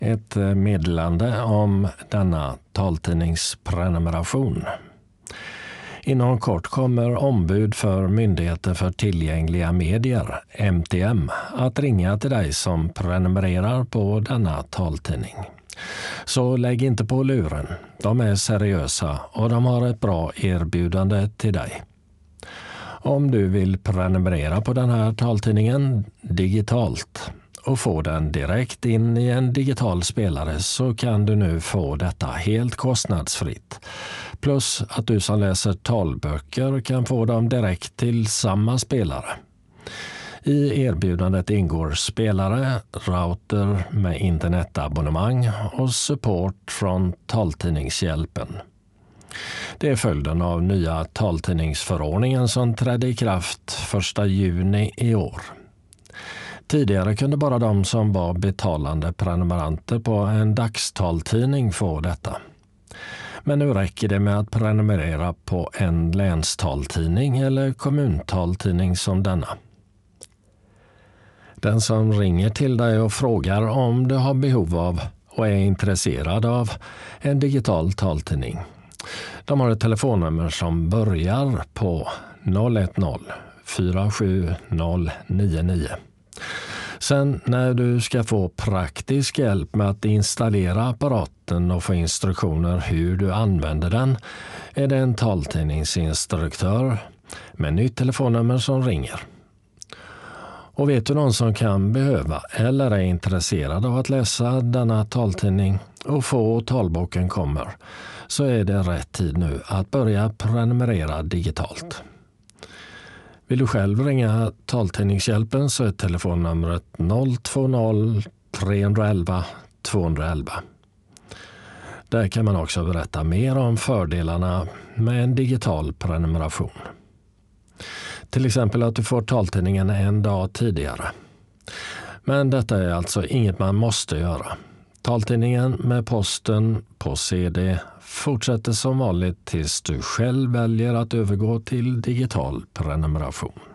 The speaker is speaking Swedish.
Ett meddelande om denna taltidningsprenumeration. Inom kort kommer ombud för Myndigheten för tillgängliga medier, MTM, att ringa till dig som prenumererar på denna taltidning. Så lägg inte på luren. De är seriösa och de har ett bra erbjudande till dig. Om du vill prenumerera på den här taltidningen digitalt och få den direkt in i en digital spelare så kan du nu få detta helt kostnadsfritt. Plus att du som läser talböcker kan få dem direkt till samma spelare. I erbjudandet ingår spelare, router med internetabonnemang och support från Taltidningshjälpen. Det är följden av nya taltidningsförordningen som trädde i kraft 1 juni i år. Tidigare kunde bara de som var betalande prenumeranter på en dagstaltidning få detta. Men nu räcker det med att prenumerera på en länstaltidning eller kommuntaltidning som denna. Den som ringer till dig och frågar om du har behov av och är intresserad av en digital taltidning. De har ett telefonnummer som börjar på 010-47099. Sen när du ska få praktisk hjälp med att installera apparaten och få instruktioner hur du använder den är det en taltidningsinstruktör med nytt telefonnummer som ringer. Och vet du någon som kan behöva eller är intresserad av att läsa denna taltidning och få talboken kommer så är det rätt tid nu att börja prenumerera digitalt. Vill du själv ringa Taltidningshjälpen så är telefonnumret 020 311 211. Där kan man också berätta mer om fördelarna med en digital prenumeration. Till exempel att du får taltidningen en dag tidigare. Men detta är alltså inget man måste göra. Taltidningen med posten på CD fortsätter som vanligt tills du själv väljer att övergå till digital prenumeration.